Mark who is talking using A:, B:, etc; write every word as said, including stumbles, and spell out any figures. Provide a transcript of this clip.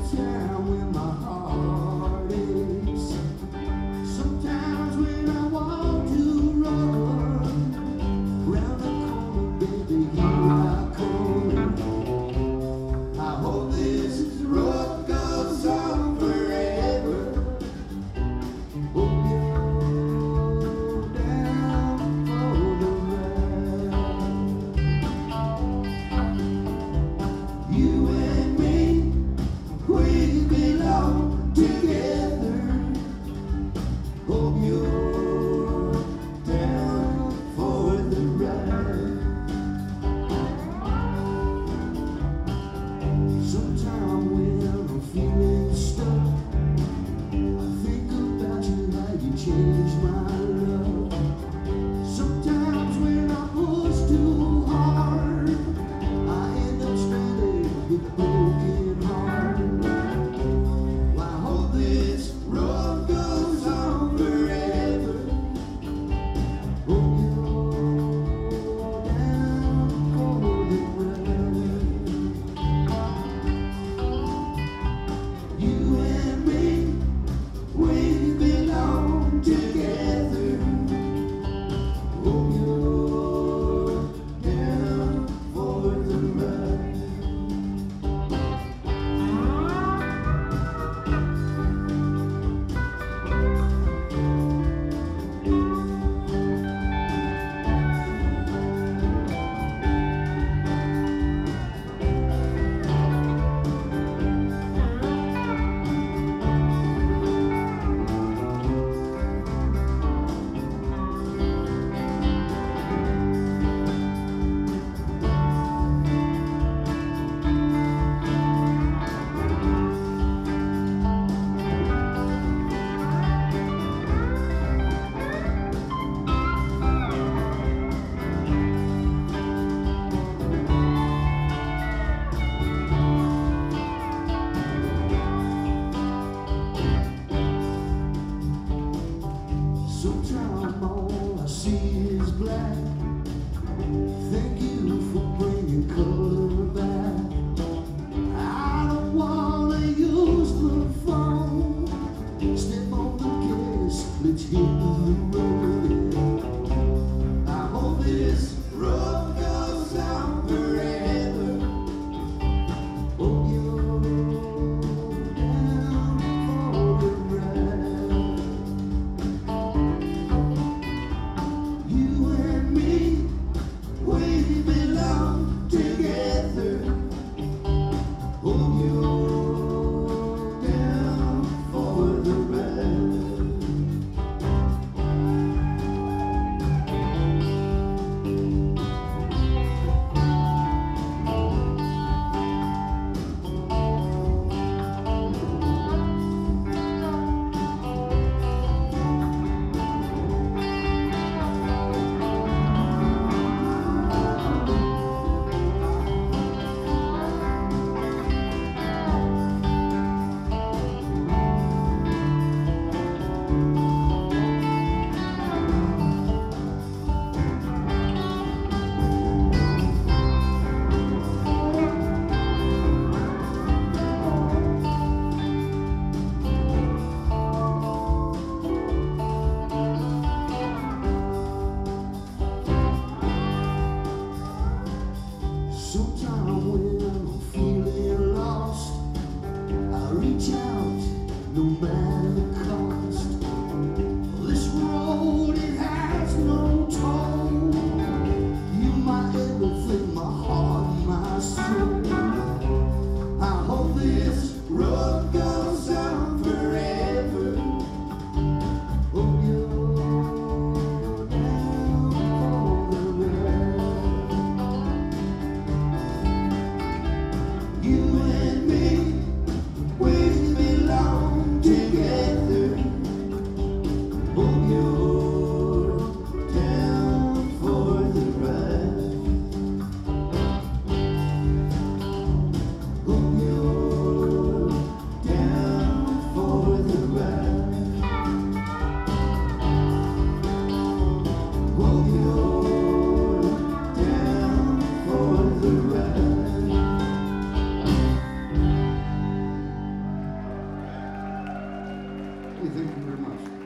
A: time when my heart aches. Sometimes when I want to run round the corner, baby, here I come. I hope this road goes on forever. Hope you're down for the ride. You and me, we belong together. Hope you're down for the ride. Sometime when I'm feeling stuck, I think about you, how you changed my love. Sometimes when I push too hard, I end up stranded with a broken heart. Well, I hope this road goes on forever. Hope you're down for the ride. You and me, we belong together. Hope you're down for the ride. Sometimes all I see is black. Thank you for bringing color back. I don't wanna use the phone. Step on the gas, let's hit the road. I hope this road goes on forever. Hope you're down for the ride. You and me, we belong together. Hope you're down for the ride. Sometimes when I'm feeling lost, I reach out, no matter the cost. This road, it has no toll. You my everything, my heart, my soul. I hope this road goes on forever. Hope you're down for the ride. You and me, we belong together.
B: Thank you very much.